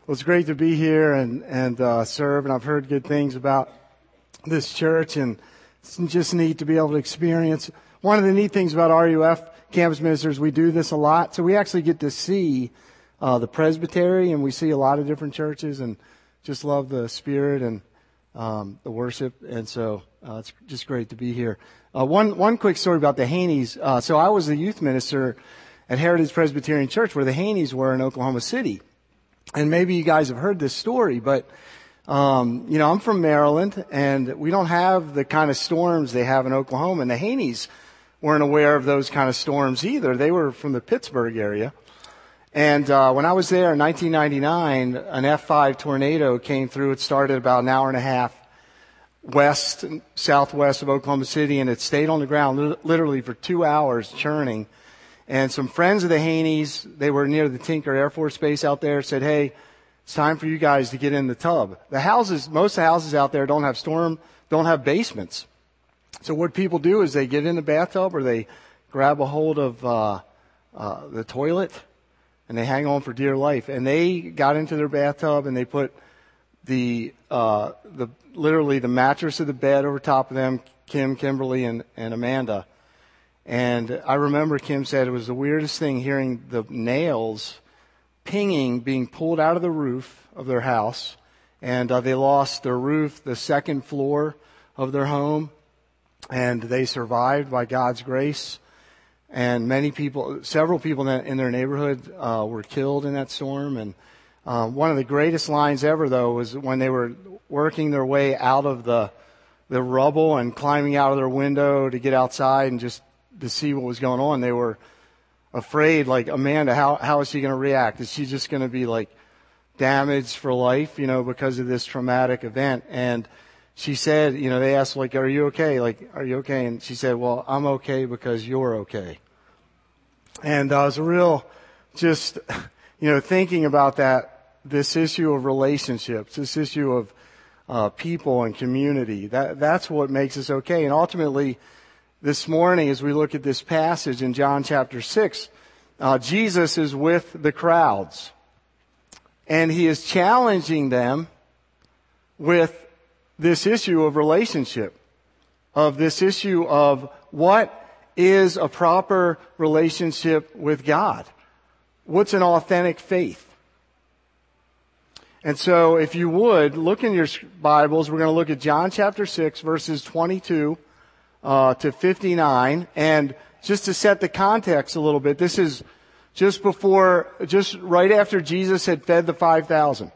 Well, it's great to be here and serve, and I've heard good things about this church, and it's just neat to be able to experience. One of the neat things about RUF Campus Ministers, we do this a lot, so we actually get to see the presbytery, and we see a lot of different churches, and just love the spirit and the worship, and so it's just great to be here. One quick story about the Haneys. So I was the youth minister at Heritage Presbyterian Church, where the Haneys were in Oklahoma City. And maybe you guys have heard this story, but, I'm from Maryland, and we don't have the kind of storms they have in Oklahoma. And the Haneys weren't aware of those kind of storms either. They were from the Pittsburgh area. And when I was there in 1999, an F5 tornado came through. It started about an hour and a half southwest of Oklahoma City, and it stayed on the ground literally for 2 hours churning. And some friends of the Haneys, they were near the Tinker Air Force Base out there, said, hey, it's time for you guys to get in the tub. Most of the houses out there don't have basements. So what people do is they get in the bathtub or they grab a hold of the toilet and they hang on for dear life. And they got into their bathtub and they put literally the mattress of the bed over top of them, Kim, Kimberly, and Amanda. And I remember Kim said it was the weirdest thing hearing the nails pinging, being pulled out of the roof of their house. And they lost their roof, the second floor of their home. And they survived by God's grace. And several people in their neighborhood were killed in that storm. And one of the greatest lines ever, though, was when they were working their way out of the rubble and climbing out of their window to get outside and just to see what was going on. They were afraid, like, Amanda, how is she going to react? Is she just going to be like damaged for life, because of this traumatic event? And she said, they asked, like, are you okay? Are you okay? And she said, well, I'm okay because you're okay. And I was real just, thinking about this issue of relationships, this issue of people and community. That's what makes us okay. And ultimately, this morning, as we look at this passage in John chapter 6, Jesus is with the crowds. And he is challenging them with this issue of relationship, of this issue of what is a proper relationship with God. What's an authentic faith? And so, if you would, look in your Bibles. We're going to look at John chapter 6, verses 22 to 59. And just to set the context a little bit, this is just right after Jesus had fed the 5,000.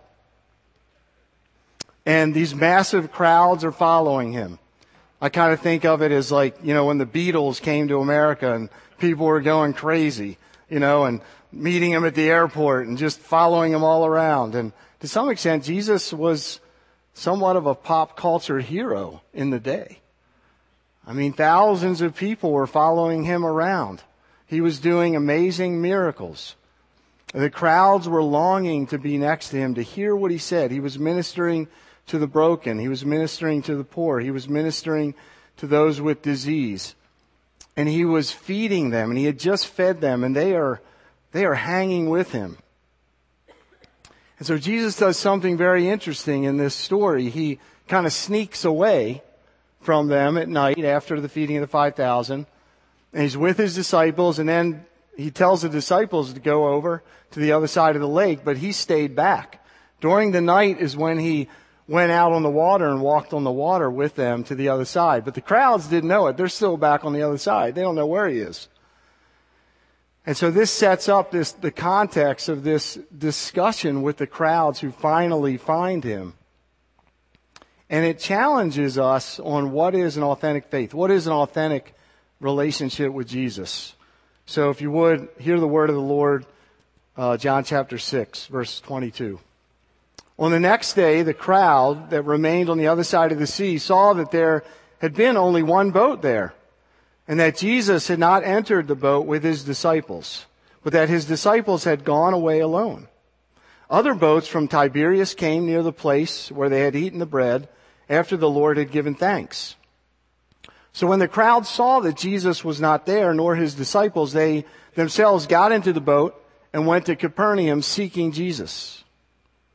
And these massive crowds are following him. I kind of think of it as like, when the Beatles came to America and people were going crazy, and meeting him at the airport and just following him all around. And to some extent, Jesus was somewhat of a pop culture hero in the day. I mean, thousands of people were following him around. He was doing amazing miracles. The crowds were longing to be next to him, to hear what he said. He was ministering to the broken. He was ministering to the poor. He was ministering to those with disease. And he was feeding them, and he had just fed them, and they are hanging with him. And so Jesus does something very interesting in this story. He kind of sneaks away from them at night after the feeding of the 5,000. And he's with his disciples, and then he tells the disciples to go over to the other side of the lake, but he stayed back. During the night is when he went out on the water and walked on the water with them to the other side. But the crowds didn't know it. They're still back on the other side. They don't know where he is. And so this sets up the context of this discussion with the crowds who finally find him. And it challenges us on what is an authentic faith. What is an authentic relationship with Jesus? So if you would, hear the word of the Lord, John chapter 6, verse 22. On the next day, the crowd that remained on the other side of the sea saw that there had been only one boat there, and that Jesus had not entered the boat with his disciples, but that his disciples had gone away alone. Other boats from Tiberias came near the place where they had eaten the bread after the Lord had given thanks. So when the crowd saw that Jesus was not there, nor his disciples, they themselves got into the boat and went to Capernaum seeking Jesus.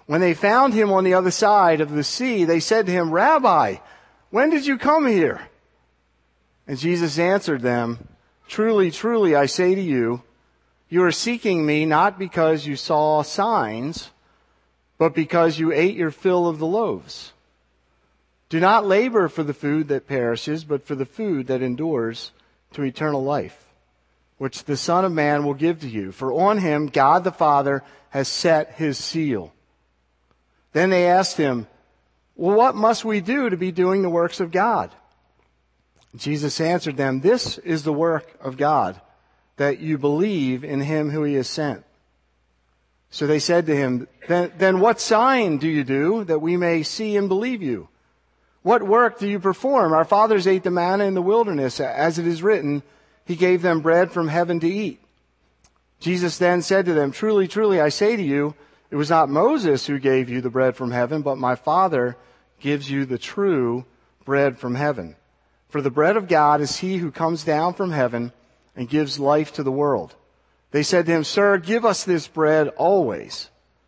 When they found him on the other side of the sea, they said to him, Rabbi, when did you come here? And Jesus answered them, Truly, truly, I say to you, you are seeking me not because you saw signs, but because you ate your fill of the loaves. Do not labor for the food that perishes, but for the food that endures to eternal life, which the Son of Man will give to you. For on him God the Father has set his seal. Then they asked him, Well, what must we do to be doing the works of God? Jesus answered them, This is the work of God, that you believe in him who he has sent. So they said to him, Then what sign do you do that we may see and believe you? What work do you perform? Our fathers ate the manna in the wilderness, as it is written, he gave them bread from heaven to eat. Jesus then said to them, Truly, truly, I say to you, it was not Moses who gave you the bread from heaven, but my Father gives you the true bread from heaven. For the bread of God is he who comes down from heaven and gives life to the world. They said to him, Sir, give us this bread always.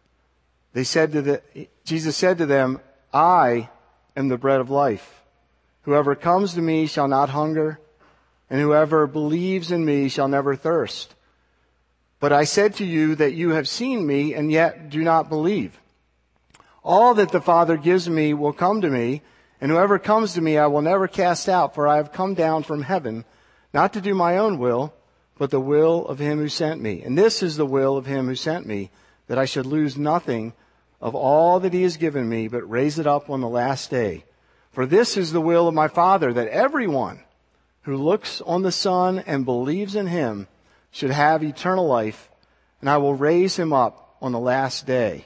Jesus said to them, I am the bread of life. Whoever comes to me shall not hunger, and whoever believes in me shall never thirst. But I said to you that you have seen me and yet do not believe. All that the Father gives me will come to me, and whoever comes to me I will never cast out, for I have come down from heaven, not to do my own will, but the will of him who sent me. And this is the will of him who sent me, that I should lose nothing of all that he has given me, but raise it up on the last day. For this is the will of my Father, that everyone who looks on the Son and believes in him should have eternal life, and I will raise him up on the last day.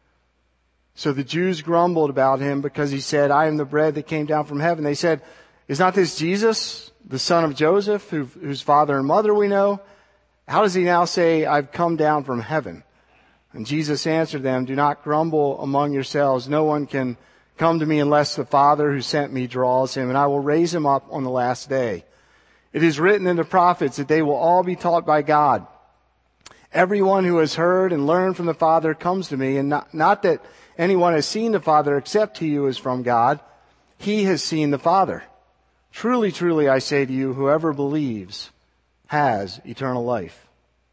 So the Jews grumbled about him because he said, I am the bread that came down from heaven. They said, Is not this Jesus, the son of Joseph, whose father and mother we know? How does he now say, I've come down from heaven? And Jesus answered them, Do not grumble among yourselves. No one can come to me unless the Father who sent me draws him, and I will raise him up on the last day. It is written in the prophets that they will all be taught by God. Everyone who has heard and learned from the Father comes to me, and not that anyone has seen the Father except he who is from God. He has seen the Father. Truly, truly, I say to you, whoever believes has eternal life.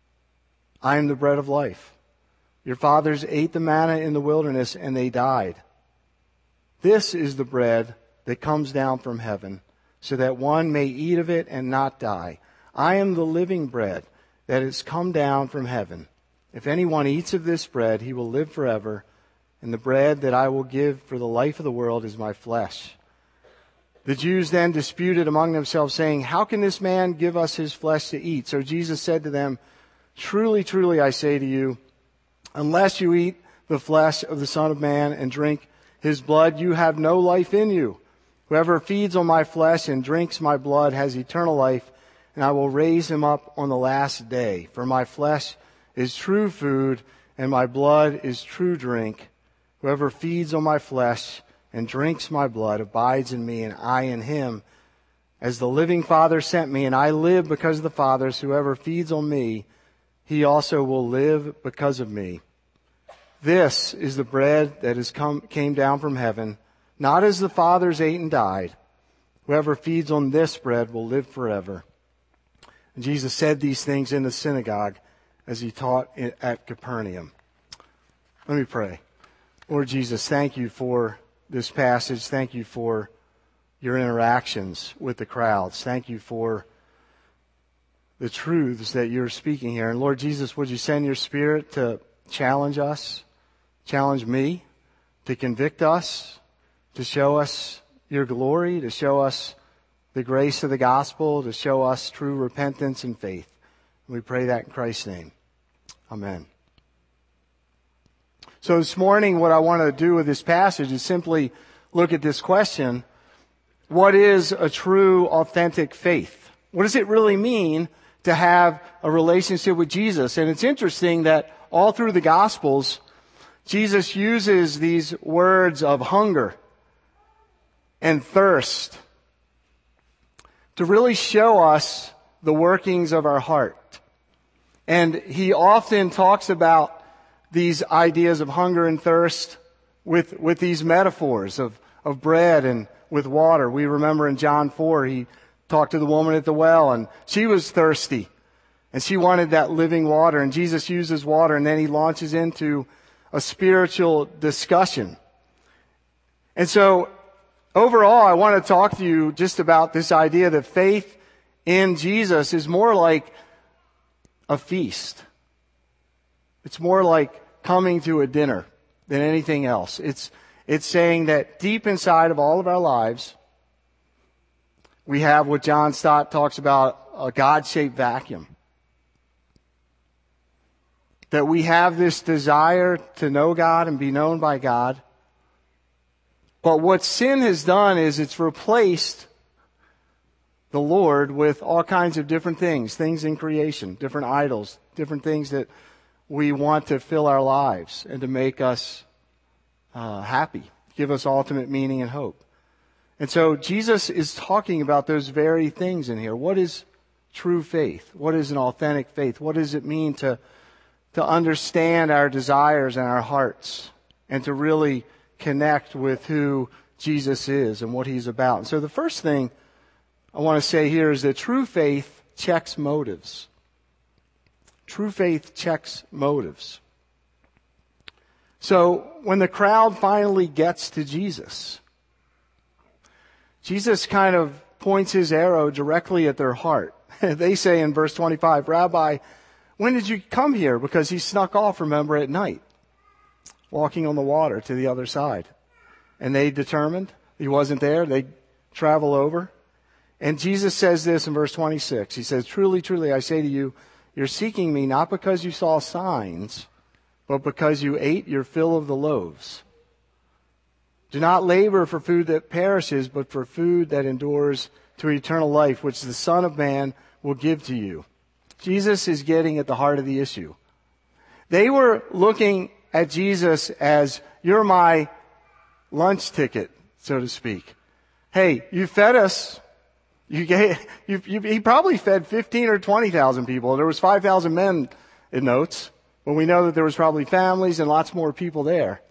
I am the bread of life. Your fathers ate the manna in the wilderness, and they died. This is the bread that comes down from heaven, so that one may eat of it and not die. I am the living bread that has come down from heaven. If anyone eats of this bread, he will live forever, and the bread that I will give for the life of the world is my flesh. The Jews then disputed among themselves, saying, How can this man give us his flesh to eat? So Jesus said to them, Truly, truly, I say to you, unless you eat the flesh of the Son of Man and drink his blood, you have no life in you. Whoever feeds on my flesh and drinks my blood has eternal life, and I will raise him up on the last day. For my flesh is true food, and my blood is true drink. Whoever feeds on my flesh and drinks my blood abides in me, and I in him. As the living Father sent me, and I live because of the Father's, whoever feeds on me, he also will live because of me. This is the bread that came down from heaven, not as the fathers ate and died. Whoever feeds on this bread will live forever. And Jesus said these things in the synagogue as he taught at Capernaum. Let me pray. Lord Jesus, thank you for this passage. Thank you for your interactions with the crowds. Thank you for the truths that you're speaking here. And Lord Jesus, would you send your Spirit to challenge us, challenge me, to convict us, to show us your glory, to show us the grace of the gospel, to show us true repentance and faith. We pray that in Christ's name. Amen. So this morning, what I want to do with this passage is simply look at this question: what is a true, authentic faith? What does it really mean to have a relationship with Jesus? And it's interesting that all through the Gospels, Jesus uses these words of hunger and thirst to really show us the workings of our heart. And he often talks about these ideas of hunger and thirst with these metaphors of bread and with water. We remember in John 4, he talked to the woman at the well, and she was thirsty, and she wanted that living water, and Jesus uses water, and then he launches into a spiritual discussion. And so, overall, I want to talk to you just about this idea that faith in Jesus is more like a feast. It's more like coming to a dinner than anything else. It's saying that deep inside of all of our lives, we have what John Stott talks about, a God-shaped vacuum. That we have this desire to know God and be known by God. But what sin has done is it's replaced the Lord with all kinds of different things in creation, different idols, different things that we want to fill our lives and to make us happy, give us ultimate meaning and hope. And so Jesus is talking about those very things in here. What is true faith? What is an authentic faith? What does it mean to understand our desires and our hearts and to really connect with who Jesus is and what he's about? And so the first thing I want to say here is that true faith checks motives. True faith checks motives. So when the crowd finally gets to Jesus, Jesus kind of points his arrow directly at their heart. They say in verse 25, "Rabbi, when did you come here?" Because he snuck off, remember, at night, walking on the water to the other side. And they determined he wasn't there. They travel over. And Jesus says this in verse 26. He says, "Truly, truly, I say to you, you're seeking me not because you saw signs, but because you ate your fill of the loaves. Do not labor for food that perishes, but for food that endures to eternal life, which the Son of Man will give to you." Jesus is getting at the heart of the issue. They were looking at Jesus as, "You're my lunch ticket," so to speak. Hey, you fed us. He probably fed 15 or 20,000 people. There was 5,000 men, it notes. But we know that there was probably families and lots more people there.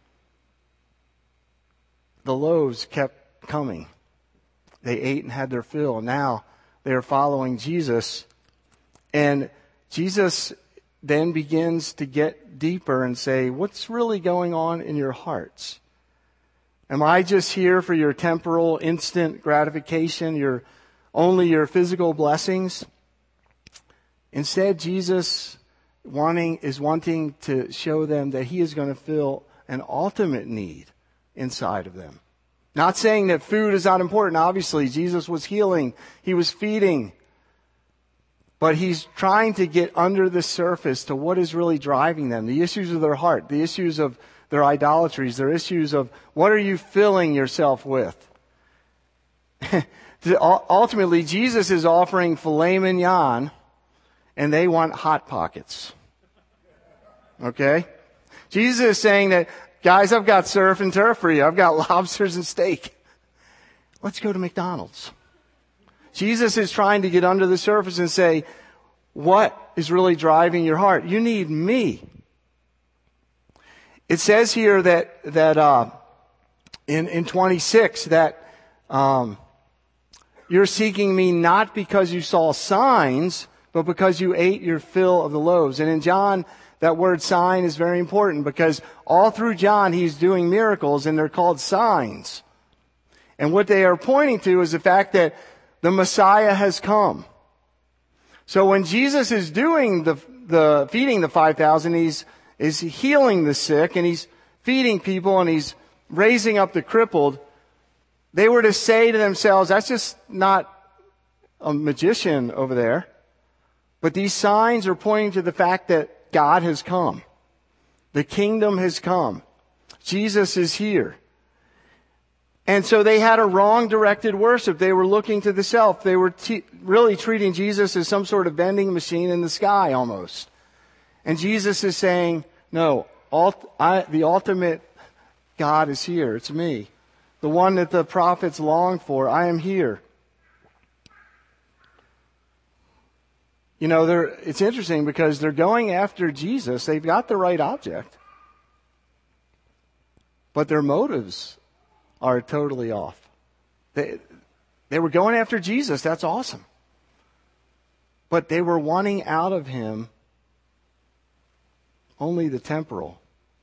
The loaves kept coming. They ate and had their fill. And now they are following Jesus. And Jesus then begins to get deeper and say, what's really going on in your hearts? Am I just here for your temporal, instant gratification, only your physical blessings? Instead, Jesus is wanting to show them that he is going to fill an ultimate need inside of them. Not saying that food is not important. Obviously, Jesus was healing. He was feeding. But he's trying to get under the surface to what is really driving them. The issues of their heart, the issues of their idolatries, their issues of what are you filling yourself with? Ultimately, Jesus is offering filet mignon, and they want Hot Pockets. Okay? Jesus is saying that, guys, I've got surf and turf for you. I've got lobsters and steak. Let's go to McDonald's. Jesus is trying to get under the surface and say, what is really driving your heart? You need me. It says here that in 26 that you're seeking me not because you saw signs, but because you ate your fill of the loaves. And in John, that word sign is very important because all through John, he's doing miracles and they're called signs. And what they are pointing to is the fact that the Messiah has come. So when Jesus is doing the feeding the 5,000, he's healing the sick and he's feeding people and he's raising up the crippled. They were to say to themselves, that's just not a magician over there. But these signs are pointing to the fact that God has come. The kingdom has come. Jesus is here. And so they had a wrong directed worship. They were looking to the self. They were really treating Jesus as some sort of vending machine in the sky almost. And Jesus is saying, no, the ultimate God is here. It's me. The one that the prophets longed for. I am here. it's interesting because they're going after Jesus. They've got the right object, but their motives are totally off. They were going after Jesus. That's awesome. But they were wanting out of him only the temporal.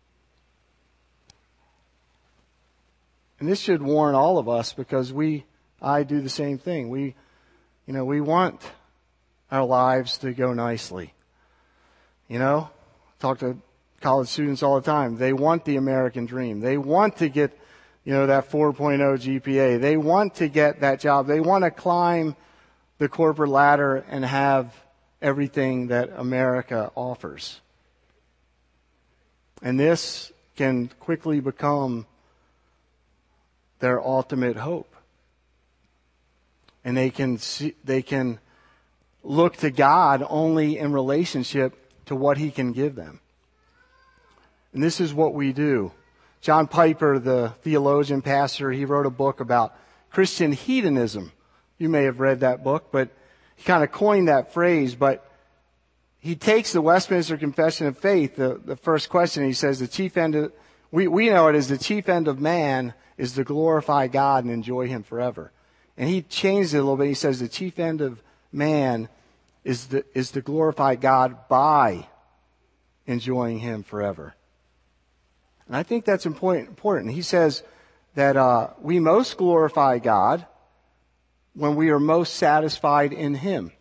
And this should warn all of us because I do the same thing. We want our lives to go nicely. Talk to college students all the time. They want the American dream. They want to get, that 4.0 GPA. They want to get that job. They want to climb the corporate ladder and have everything that America offers. And this can quickly become their ultimate hope. And they can look to God only in relationship to what he can give them. And this is what we do. John Piper, the theologian pastor, he wrote a book about Christian hedonism. You may have read that book, but he kind of coined that phrase. But he takes the Westminster Confession of Faith, the first question, he says the chief end of, we know it as the chief end of man is to glorify God and enjoy him forever. And he changed it a little bit. He says the chief end of man is to glorify God by enjoying him forever. And I think that's important. He says that we most glorify God when we are most satisfied in him.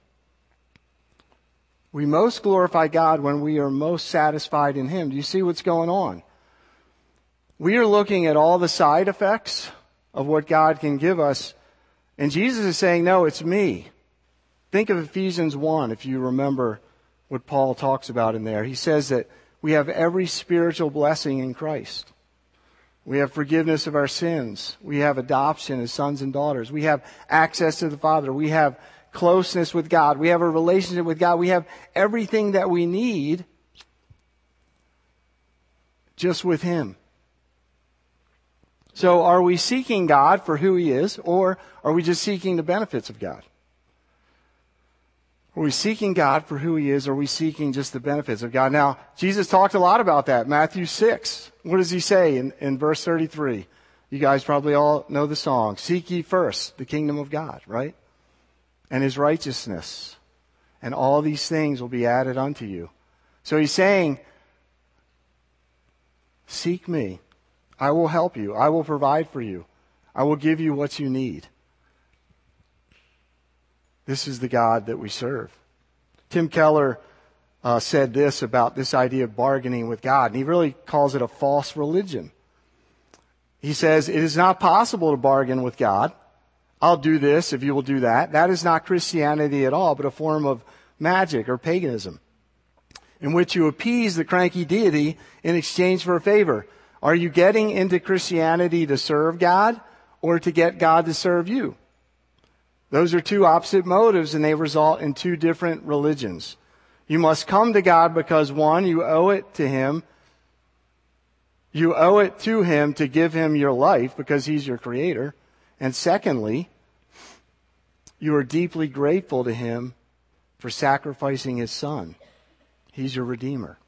We most glorify God when we are most satisfied in him. Do you see what's going on? We are looking at all the side effects of what God can give us. And Jesus is saying, no, it's me. Think of Ephesians 1, if you remember what Paul talks about in there. He says that we have every spiritual blessing in Christ. We have forgiveness of our sins. We have adoption as sons and daughters. We have access to the Father. We have closeness with God. We have a relationship with God. We have everything that we need just with him. So are we seeking God for who he is, or are we just seeking the benefits of God? Are we seeking God for who he is, or are we seeking just the benefits of God? Now, Jesus talked a lot about that. Matthew 6. What does he say in verse 33? You guys probably all know the song. Seek ye first the kingdom of God, right? And his righteousness. And all these things will be added unto you. So he's saying, seek me. I will help you. I will provide for you. I will give you what you need. This is the God that we serve. Tim Keller said this about this idea of bargaining with God, and he really calls it a false religion. He says, it is not possible to bargain with God. I'll do this if you will do that. That is not Christianity at all, but a form of magic or paganism in which you appease the cranky deity in exchange for a favor. Are you getting into Christianity to serve God or to get God to serve you? Those are two opposite motives, and they result in two different religions. You must come to God because, one, you owe it to him. You owe it to him to give him your life because he's your creator. And secondly, you are deeply grateful to him for sacrificing his son. He's your redeemer.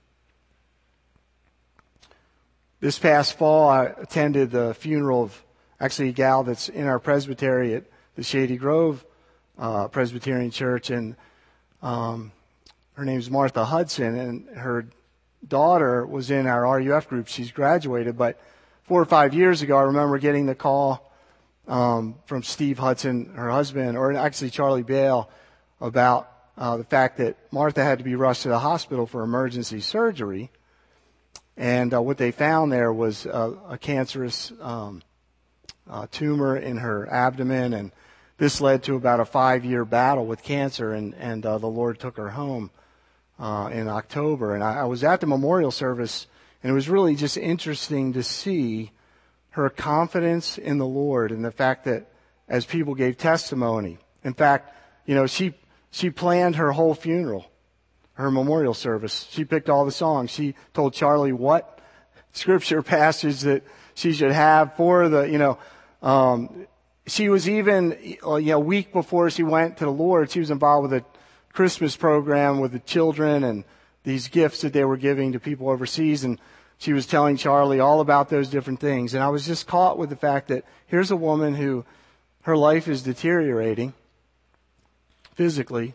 This past fall, I attended the funeral of actually a gal that's in our presbytery at the Shady Grove Presbyterian Church, and her name's Martha Hudson, and her daughter was in our RUF group. She's graduated, but 4 or 5 years ago, I remember getting the call from Steve Hudson, her husband, or actually Charlie Bale, about the fact that Martha had to be rushed to the hospital for emergency surgery. And what they found there was a cancerous tumor in her abdomen, and this led to about a 5-year battle with cancer, and the Lord took her home in October. And I was at the memorial service, and it was really just interesting to see her confidence in the Lord and the fact that as people gave testimony. In fact, she planned her whole funeral. Her memorial service. She picked all the songs. She told Charlie what scripture passage that she should have for the, she was even, a week before she went to the Lord, she was involved with Christmas program with the children and these gifts that they were giving to people overseas, and she was telling Charlie all about those different things. And I was just caught with the fact that here's a woman who her life is deteriorating physically,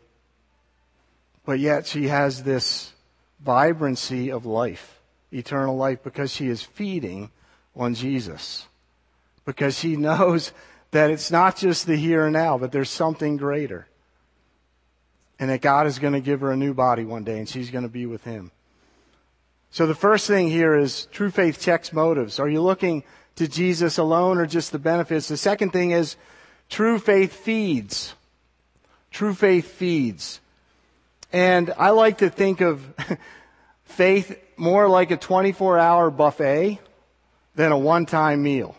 but yet she has this vibrancy of life, eternal life, because she is feeding on Jesus. Because she knows that it's not just the here and now, but there's something greater. And that God is going to give her a new body one day, and she's going to be with Him. So the first thing here is true faith checks motives. Are you looking to Jesus alone or just the benefits? The second thing is true faith feeds. True faith feeds. And I like to think of faith more like a 24-hour buffet than a one-time meal.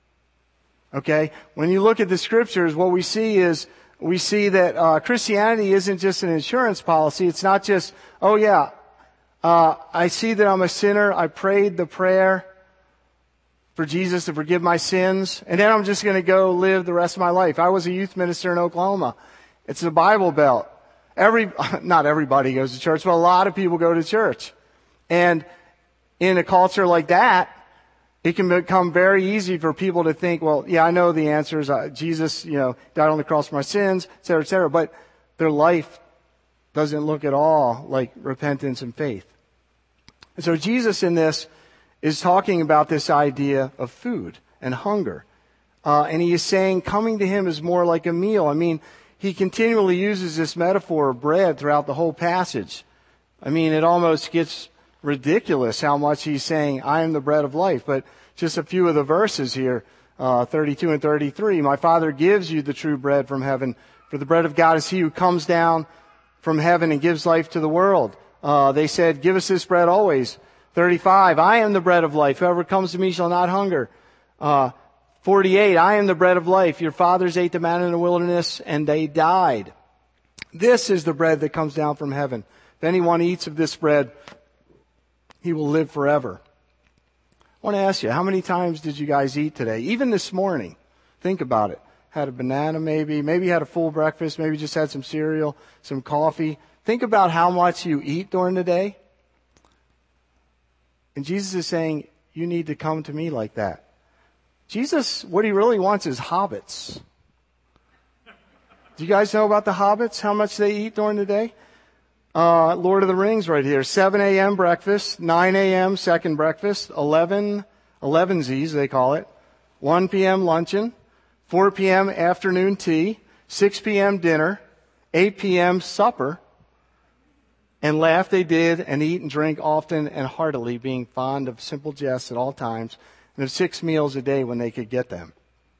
Okay? When you look at the scriptures, what we see is we see that Christianity isn't just an insurance policy. It's not just, oh yeah, I see that I'm a sinner. I prayed the prayer for Jesus to forgive my sins, and then I'm just going to go live the rest of my life. I was a youth minister in Oklahoma. It's a Bible Belt. Not everybody goes to church, but a lot of people go to church. And in a culture like that, it can become very easy for people to think, well, yeah, I know the answers. Jesus, died on the cross for my sins, et cetera, et cetera. But their life doesn't look at all like repentance and faith. And so Jesus in this is talking about this idea of food and hunger. And he is saying coming to Him is more like a meal. I mean, he continually uses this metaphor of bread throughout the whole passage. I mean, it almost gets ridiculous how much he's saying, I am the bread of life. But just a few of the verses here, 32 and 33. My Father gives you the true bread from heaven. For the bread of God is He who comes down from heaven and gives life to the world. They said, give us this bread always. 35, I am the bread of life. Whoever comes to me shall not hunger. 48, I am the bread of life. Your fathers ate the manna in the wilderness and they died. This is the bread that comes down from heaven. If anyone eats of this bread, he will live forever. I want to ask you, how many times did you guys eat today? Even this morning. Think about it. Had a banana maybe had a full breakfast, maybe just had some cereal, some coffee. Think about how much you eat during the day. And Jesus is saying, you need to come to me like that. Jesus, what He really wants is hobbits. Do you guys know about the hobbits? How much they eat during the day? Lord of the Rings right here. 7 a.m. breakfast, 9 a.m. second breakfast, 11sies they call it, 1 p.m. luncheon, 4 p.m. afternoon tea, 6 p.m. dinner, 8 p.m. supper, and laugh they did and eat and drink often and heartily, being fond of simple jests at all times, and of 6 meals a day when they could get them.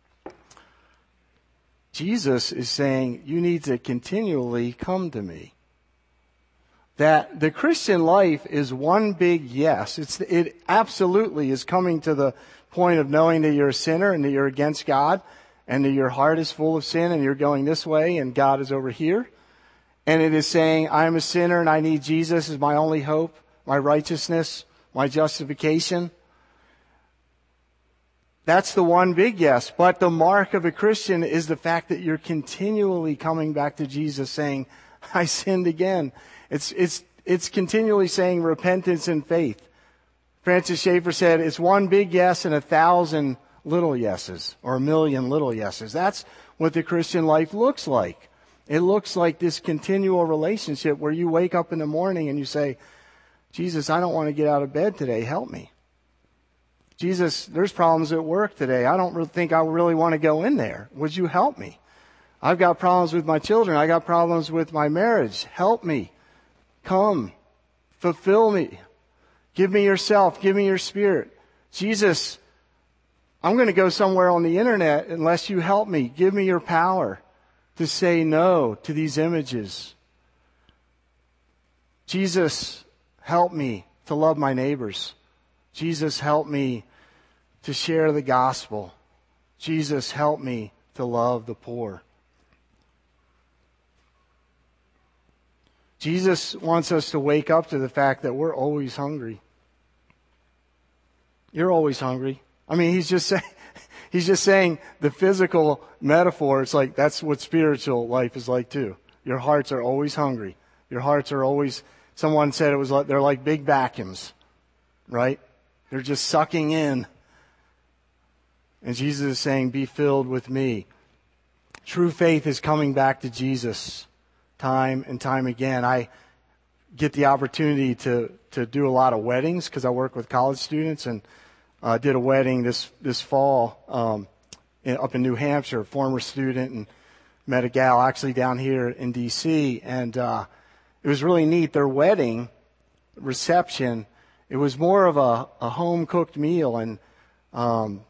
Jesus is saying, you need to continually come to me. That the Christian life is one big yes. It absolutely is coming to the point of knowing that you're a sinner and that you're against God and that your heart is full of sin and you're going this way and God is over here. And it is saying, I am a sinner and I need Jesus as my only hope, my righteousness, my justification. That's the one big yes. But the mark of a Christian is the fact that you're continually coming back to Jesus saying, I sinned again. It's continually saying repentance and faith. Francis Schaeffer said, it's one big yes and 1,000 little yeses, or 1,000,000 little yeses. That's what the Christian life looks like. It looks like this continual relationship where you wake up in the morning and you say, Jesus, I don't want to get out of bed today. Help me. Jesus, there's problems at work today. I don't think I really want to go in there. Would you help me? I've got problems with my children. I got problems with my marriage. Help me. Come. Fulfill me. Give me yourself. Give me your spirit. Jesus, I'm going to go somewhere on the internet unless you help me. Give me your power to say no to these images. Jesus, help me to love my neighbors. Jesus, help me to share the gospel. Jesus, help me to love the poor. Jesus wants us to wake up to the fact that we're always hungry. You're always hungry. I mean, he's just saying the physical metaphor. It's like that's what spiritual life is like too. Your hearts are always hungry. Your hearts are always, someone said it was like, they're like big vacuums, right? They're just sucking in. And Jesus is saying, be filled with me. True faith is coming back to Jesus time and time again. I get the opportunity to do a lot of weddings because I work with college students, and did a wedding this fall up in New Hampshire, former student, and met a gal actually down here in D.C., and it was really neat. Their wedding reception, it was more of a home-cooked meal, and on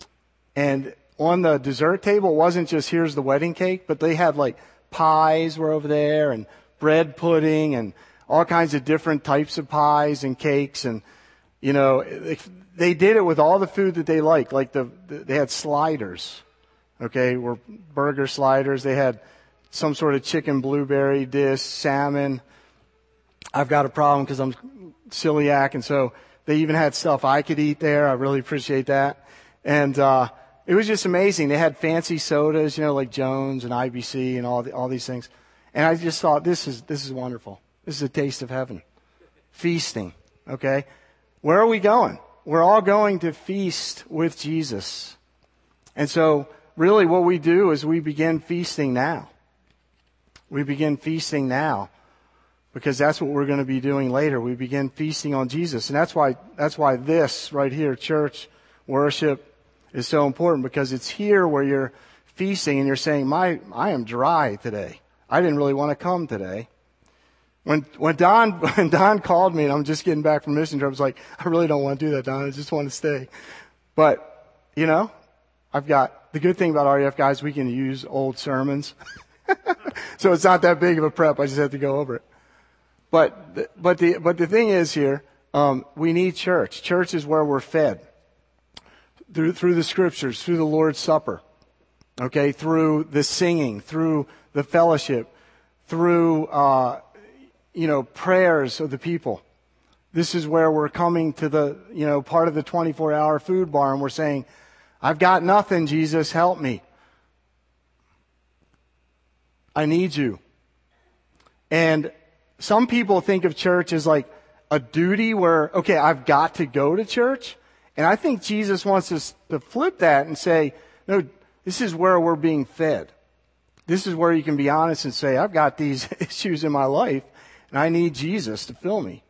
the dessert table, it wasn't just here's the wedding cake, but they had like pies were over there, and bread pudding, and all kinds of different types of pies and cakes, and you know, they did it with all the food that they liked. Like they had sliders, okay, were burger sliders. They had some sort of chicken blueberry dish, salmon. I've got a problem because I'm celiac, and so they even had stuff I could eat there. I really appreciate that. And it was just amazing. They had fancy sodas, you know, like Jones and IBC and all these things. And I just thought, this is wonderful. This is a taste of heaven. Feasting, okay? Where are we going? We're all going to feast with Jesus. And so really what we do is we begin feasting now. We begin feasting now because that's what we're going to be doing later. We begin feasting on Jesus. And that's why this right here, church worship, is so important, because it's here where you're feasting and you're saying, I am dry today. I didn't really want to come today. When Don called me, and I'm just getting back from mission trip, I was like, I really don't want to do that, Don. I just want to stay. But, you know, I've got the good thing about REF guys, we can use old sermons. So it's not that big of a prep. I just have to go over it. But the thing is here, we need church. Church is where we're fed through the scriptures, through the Lord's Supper, okay, through the singing, through the fellowship, through prayers of the people. This is where we're coming to the, part of the 24-hour food bar, and we're saying, I've got nothing, Jesus, help me. I need you. And some people think of church as like a duty where, okay, I've got to go to church. And I think Jesus wants us to flip that and say, no, this is where we're being fed. This is where you can be honest and say, I've got these issues in my life, and I need Jesus to fill me.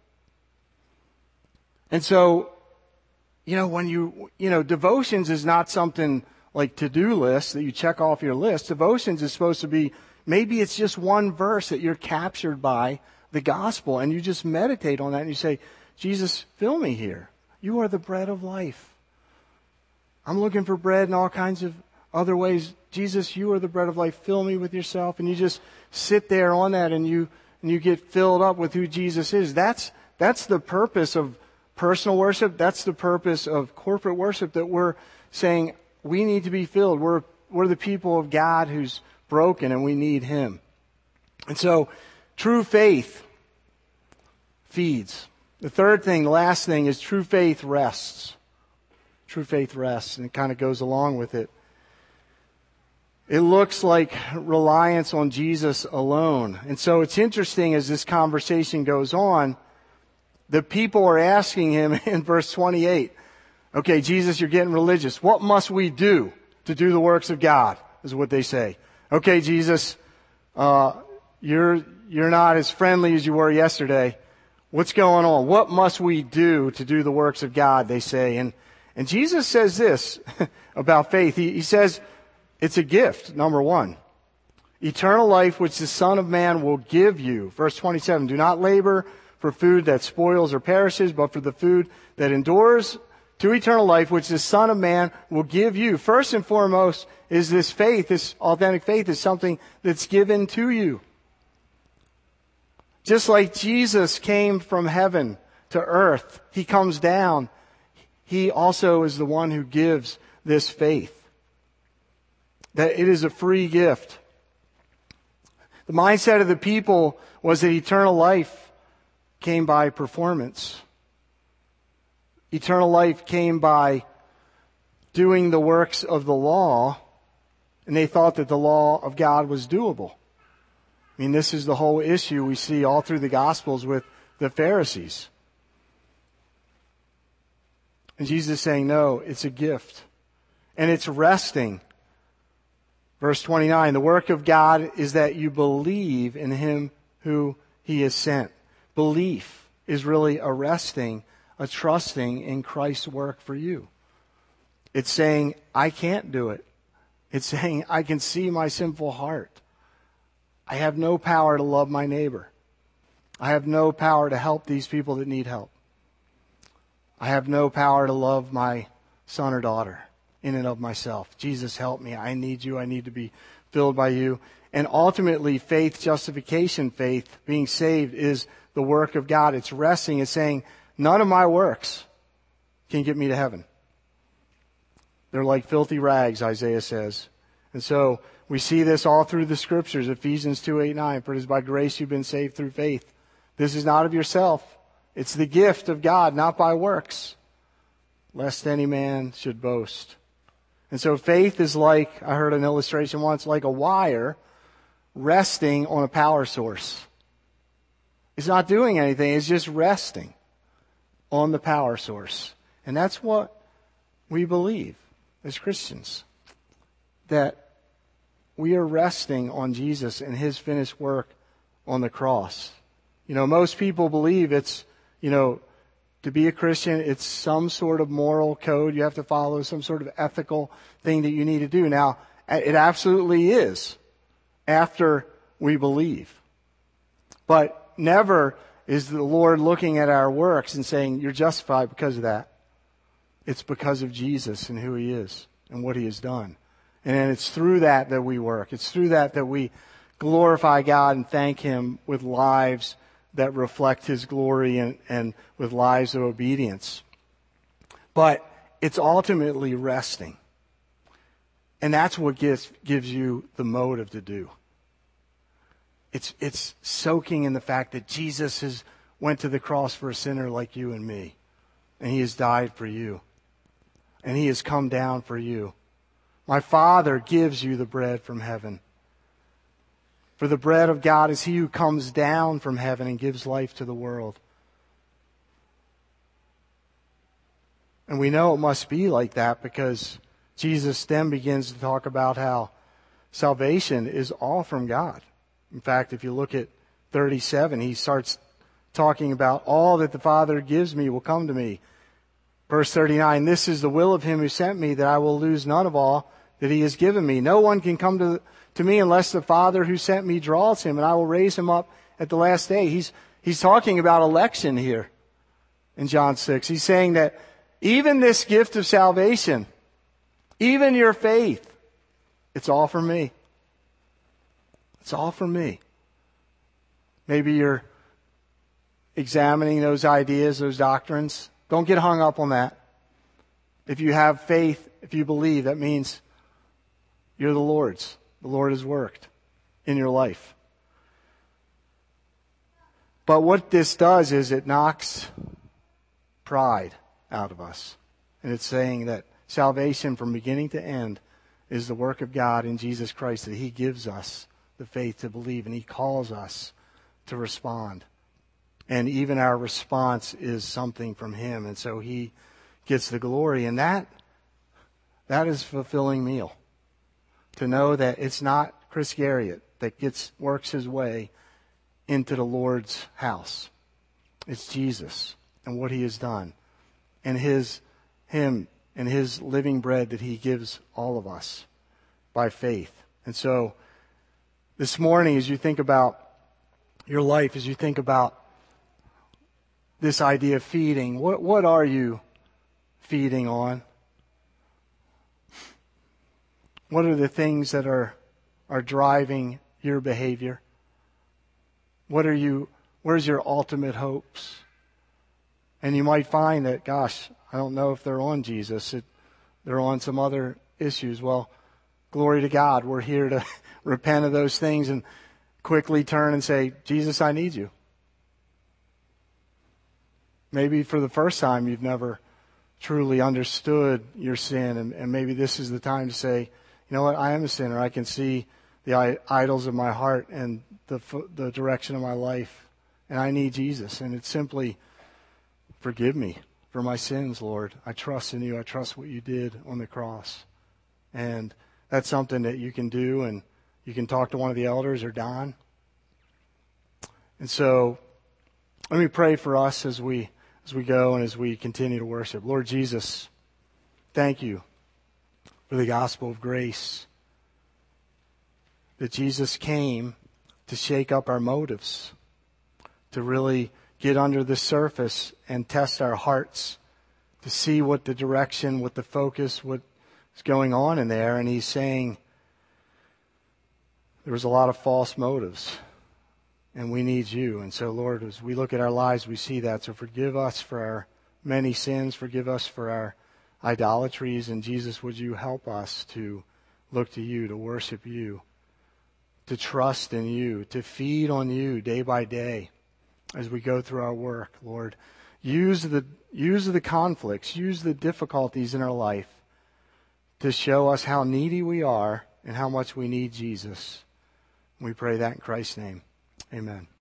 And so, when devotions is not something like to-do lists that you check off your list. Devotions is supposed to be, maybe it's just one verse that you're captured by the gospel, and you just meditate on that and you say, Jesus, fill me here. You are the bread of life. I'm looking for bread in all kinds of other ways. Jesus, you are the bread of life. Fill me with yourself. And you just sit there on that, and you get filled up with who Jesus is. That's the purpose of personal worship. That's the purpose of corporate worship, that we're saying we need to be filled. We're the people of God who's broken, and we need Him. And so true faith feeds. The last thing is true faith rests. True faith rests, and it kind of goes along with it. It looks like reliance on Jesus alone. And so it's interesting as this conversation goes on, the people are asking him in verse 28, okay, Jesus, you're getting religious. What must we do to do the works of God? Is what they say. Okay, Jesus, you're not as friendly as you were yesterday. What's going on? What must we do to do the works of God? They say. And Jesus says this about faith. He says it's a gift, number one. Eternal life which the Son of Man will give you. Verse 27, do not labor for food that spoils or perishes, but for the food that endures to eternal life, which the Son of Man will give you. First and foremost is this faith, this authentic faith is something that's given to you. Just like Jesus came from heaven to earth, He comes down. He also is the one who gives this faith. That it is a free gift. The mindset of the people was that eternal life came by performance. Eternal life came by doing the works of the law, and they thought that the law of God was doable. I mean, this is the whole issue we see all through the Gospels with the Pharisees. And Jesus is saying, no, it's a gift. And it's resting. Verse 29, the work of God is that you believe in Him who He has sent. Belief is really a resting, a trusting in Christ's work for you. It's saying, I can't do it. It's saying, I can see my sinful heart. I have no power to love my neighbor. I have no power to help these people that need help. I have no power to love my son or daughter in and of myself. Jesus, help me. I need you. I need to be filled by you. And ultimately, faith, justification, faith, being saved is the work of God. It's resting. It's saying, none of my works can get me to heaven. They're like filthy rags, Isaiah says. And so we see this all through the scriptures, Ephesians 2:8-9. For it is by grace you've been saved through faith. This is not of yourself. It's the gift of God, not by works, lest any man should boast. And so faith is like, I heard an illustration once, like a wire resting on a power source. It's not doing anything. It's just resting on the power source. And that's what we believe as Christians, that we are resting on Jesus and His finished work on the cross. You know, most people believe it's, you know, to be a Christian, it's some sort of moral code you have to follow, some sort of ethical thing that you need to do. Now, it absolutely is after we believe. But never is the Lord looking at our works and saying, you're justified because of that. It's because of Jesus and who He is and what He has done. And then it's through that that we work. It's through that that we glorify God and thank Him with lives that reflect His glory and with lives of obedience. But it's ultimately resting. And that's what gives you the motive to do. It's soaking in the fact that Jesus has went to the cross for a sinner like you and me. And He has died for you. And He has come down for you. My Father gives you the bread from heaven. For the bread of God is He who comes down from heaven and gives life to the world. And we know it must be like that because Jesus then begins to talk about how salvation is all from God. In fact, if you look at 37, He starts talking about all that the Father gives me will come to me. Verse 39, this is the will of Him who sent me, that I will lose none of all that He has given me. No one can come to me unless the Father who sent me draws him, and I will raise him up at the last day. He's talking about election here in John 6. He's saying that even this gift of salvation, even your faith, it's all for me. It's all for me. Maybe you're examining those ideas, those doctrines. Don't get hung up on that. If you have faith, if you believe, that means you're the Lord's. The Lord has worked in your life. But what this does is it knocks pride out of us. And it's saying that salvation from beginning to end is the work of God in Jesus Christ, that He gives us the faith to believe and He calls us to respond. And even our response is something from Him. And so He gets the glory. And that is a fulfilling meal. To know that it's not Chris Garriott that works his way into the Lord's house. It's Jesus and what He has done. And Him and His living bread that He gives all of us by faith. And so this morning, as you think about your life, as you think about this idea of feeding, what are you feeding on? What are the things that are driving your behavior? Where's your ultimate hopes? And you might find that, gosh, I don't know if they're on Jesus. They're on some other issues. Well, glory to God. We're here to repent of those things and quickly turn and say, Jesus, I need you. Maybe for the first time you've never truly understood your sin, and maybe this is the time to say, you know what, I am a sinner. I can see the idols of my heart, and the direction of my life, and I need Jesus. And it's simply, forgive me for my sins, Lord. I trust in you. I trust what you did on the cross. And that's something that you can do, and you can talk to one of the elders or Don. And so let me pray for us as we go and as we continue to worship. Lord Jesus, thank you for the gospel of grace, that Jesus came to shake up our motives, to really get under the surface and test our hearts, to see what the direction, what the focus, what's going on in there. And he's saying there was a lot of false motives, and we need you. And so, Lord, as we look at our lives, we see that. So forgive us for our many sins. Forgive us for our idolatries. And Jesus, would you help us to look to you, to worship you, to trust in you, to feed on you day by day as we go through our work, Lord. Use the conflicts, use the difficulties in our life to show us how needy we are and how much we need Jesus. We pray that in Christ's name. Amen.